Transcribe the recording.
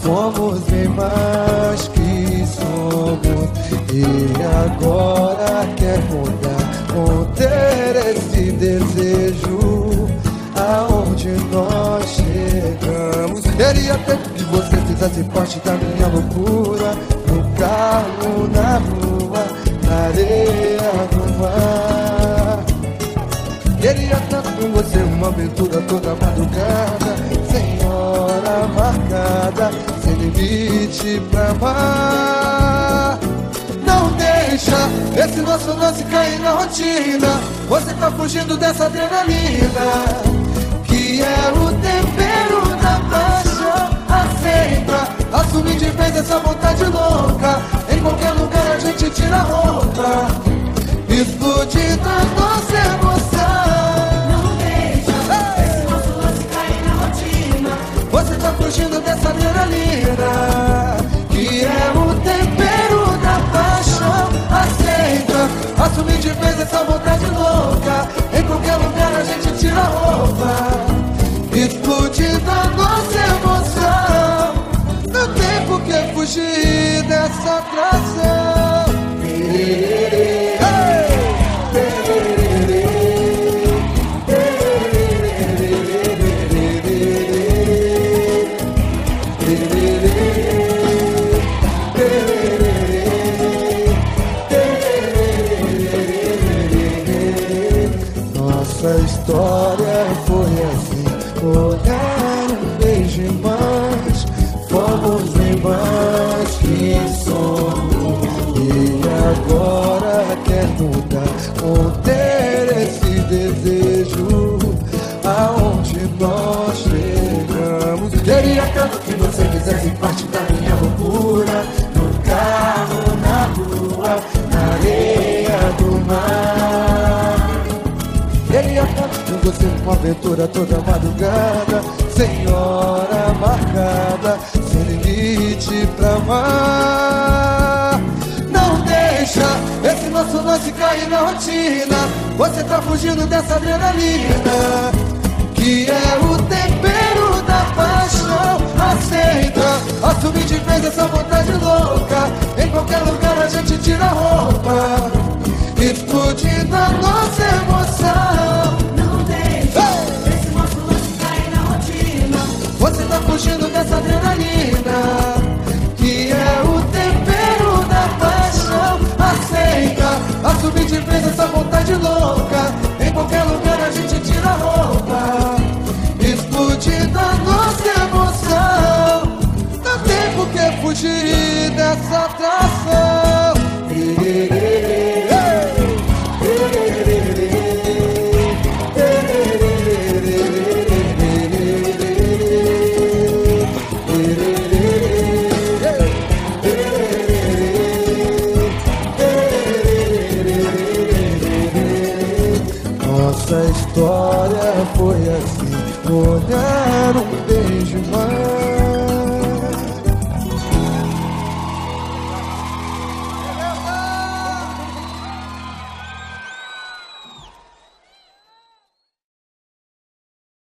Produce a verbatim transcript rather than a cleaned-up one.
fomos bem mais que somos. E agora quer mudar, conter esse desejo. Aonde nós chegamos, queria tanto que você fizesse parte da minha loucura. No carro, na rua, na areia do mar. Queria tanto com você uma aventura toda madrugada, sem hora marcada, sem limite pra amar. Não deixa esse nosso lance cair na rotina. Você tá fugindo dessa adrenalina, que é o tempero da paixão. Aceita, assume de vez essa vontade louca. Em qualquer lugar a gente tira a roupa, explodindo a nossa emoção. Não deixa hey! esse nosso lance cair na rotina. Você tá fugindo dessa adrenalina, que é o tempero da paixão. Aceita, assume de vez essa vontade louca. Em qualquer lugar a gente tira a roupa, explodindo a nossa emoção. Não tem por que fugir dessa atração. Hey! Nossa história foi assim, olhar um beijo mais, fomos bem mais que somos. E agora quer mudar, conter esse desejo. Aonde nós chegamos, queria tanto que você fizesse parte da minha loucura. No carro, na rua, na areia do mar. Queria tanto com você uma aventura toda madrugada, sem hora marcada, sem limite pra amar. Não deixa esse nosso lance cair na rotina. Você tá fugindo dessa adrenalina, que é o tempero da paixão. Aceita, assume de vez essa vontade louca. Em qualquer lugar a gente tira a roupa, explodindo a nossa emoção. Não deixa hey! esse nosso lance cair na rotina. Você tá fugindo dessa adrenalina, que é o tempero da paixão. Aceita, assume de vez essa vontade louca. Em qualquer lugar a gente tira a roupa, explodindo a nossa emoção. Não tem por que fugir dessa atração. Nossa história foi assim, olhar um